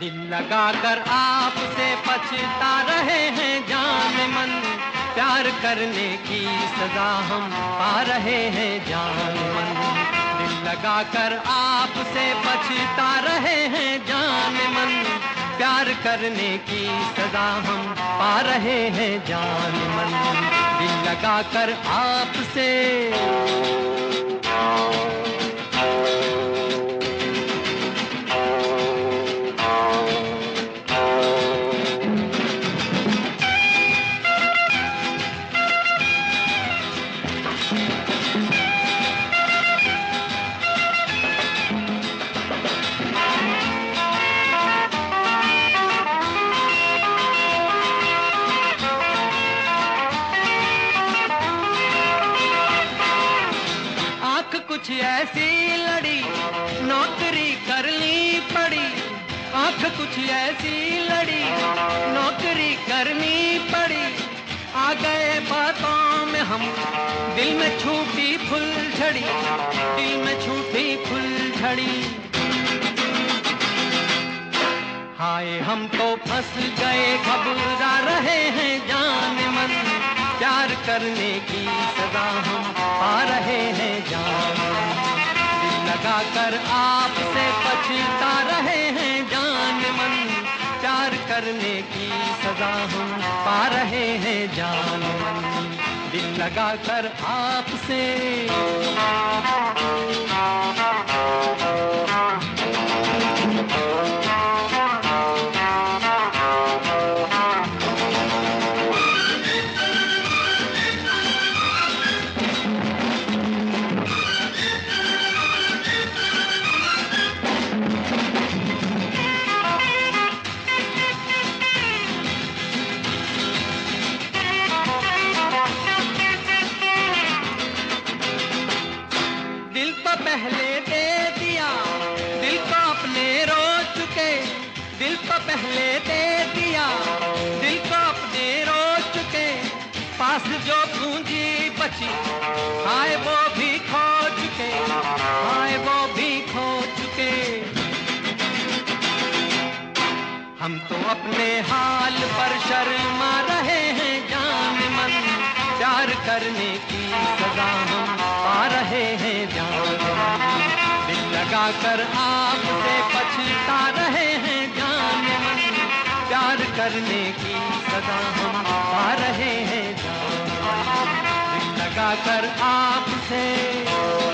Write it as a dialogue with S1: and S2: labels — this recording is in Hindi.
S1: दिल लगाकर आपसे पछता रहे हैं जान मन, प्यार करने की सजा हम पा रहे हैं जान मन। दिल लगाकर आपसे पछता रहे हैं जान मन, प्यार करने की सजा हम पा रहे हैं जान मन। दिल लगाकर आपसे कुछ ऐसी लड़ी नौकरी करनी पड़ी, आंख कुछ ऐसी लड़ी नौकरी करनी पड़ी। आ गए बातों में हम, दिल में छूटी फुलझड़ी, दिल में छूटी फुलझड़ी। हाय हम तो फंस गए घबरा रहे हैं जान मन, प्यार करने की सजा हम पा रहे हैं जान मन। दिल लगाकर आपसे पछता रहे हैं जान मन, प्यार करने की सजा हम पा रहे हैं जान मन। दिल लगाकर आपसे पहले दे दिया, दिल को अपने रो चुके, दिल को पहले दे दिया, दिल को अपने रो चुके। पास जो पूंजी बची हाय वो भी खो चुके, हाय वो भी खो चुके। हम तो अपने हाल पर शर्मा रहे हैं जान मन, प्यार करने की सजा हम पा रहे हैं जान मन। दिल लगाकर आपसे पछता रहे हैं जान मन, प्यार करने की सजा हम पा रहे हैं जान मन। दिल लगाकर आपसे